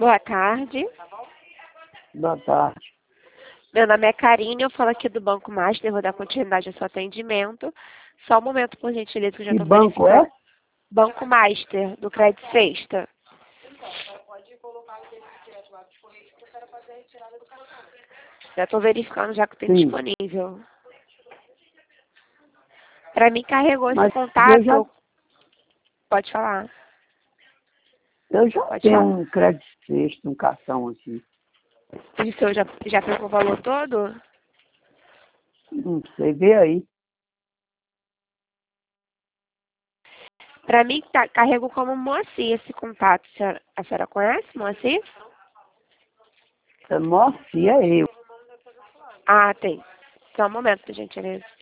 Boa tarde. Boa tarde. Meu nome é Karine, eu falo aqui do Banco Master, vou dar continuidade ao seu atendimento. Só um momento, por gentileza, que eu já Que estou banco verificando. é? Banco Master, do Crédito Sexta. Já estou verificando já que tem Sim. disponível. Para mim, carregou esse Mas contato. Pode falar. eu já Pode tenho falar. um crédito sexto, um cartão aqui. E o senhor já pegou o valor todo? Não sei, vê aí. Para mim, carregou como Moacir esse contato. A senhora conhece Moacir? Nossa, e é eu. Ah, tem. Só um momento, por gentileza.